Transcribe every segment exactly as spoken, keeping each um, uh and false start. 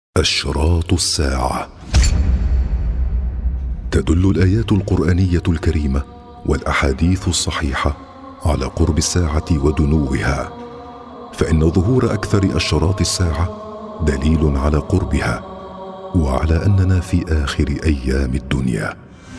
أشراط الساعة. تدل الآيات القرآنية الكريمة والأحاديث الصحيحة على قرب الساعة ودنوها، فإن ظهور أكثر أشراط الساعة دليل على قربها وعلى أننا في آخر أيام الدنيا.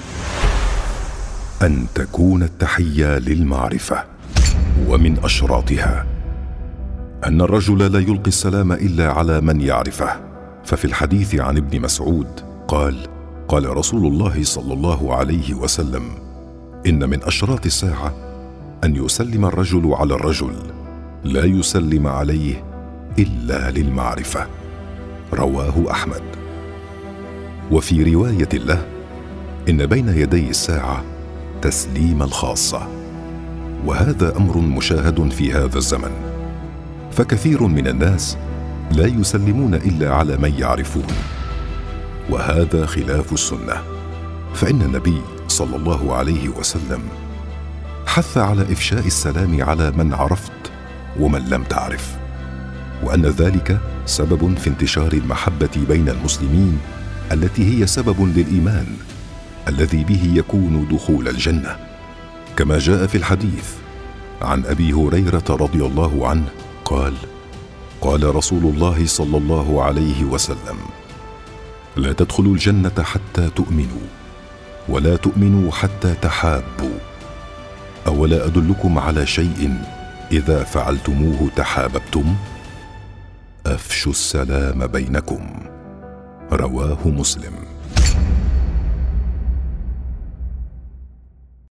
أن تكون التحية للمعرفة. ومن أشراطها أن الرجل لا يلقي السلام إلا على من يعرفه، ففي الحديث عن ابن مسعود قال: قال رسول الله صلى الله عليه وسلم: إن من أشراط الساعة أن يسلم الرجل على الرجل لا يسلم عليه إلا للمعرفة. رواه أحمد. وفي رواية له: إن بين يدي الساعة تسليم الخاصة. وهذا أمر مشاهد في هذا الزمن، فكثير من الناس لا يسلمون إلا على من يعرفون، وهذا خلاف السنة، فإن النبي صلى الله عليه وسلم حث على إفشاء السلام على من عرفت ومن لم تعرف، وأن ذلك سبب في انتشار المحبة بين المسلمين التي هي سبب للإيمان الذي به يكون دخول الجنة، كما جاء في الحديث عن أبي هريرة رضي الله عنه قال: قال رسول الله صلى الله عليه وسلم: لا تدخلوا الجنة حتى تؤمنوا، ولا تؤمنوا حتى تحابوا، أولا أدلكم على شيء إذا فعلتموه تحاببتم؟ أفشوا السلام بينكم. رواه مسلم.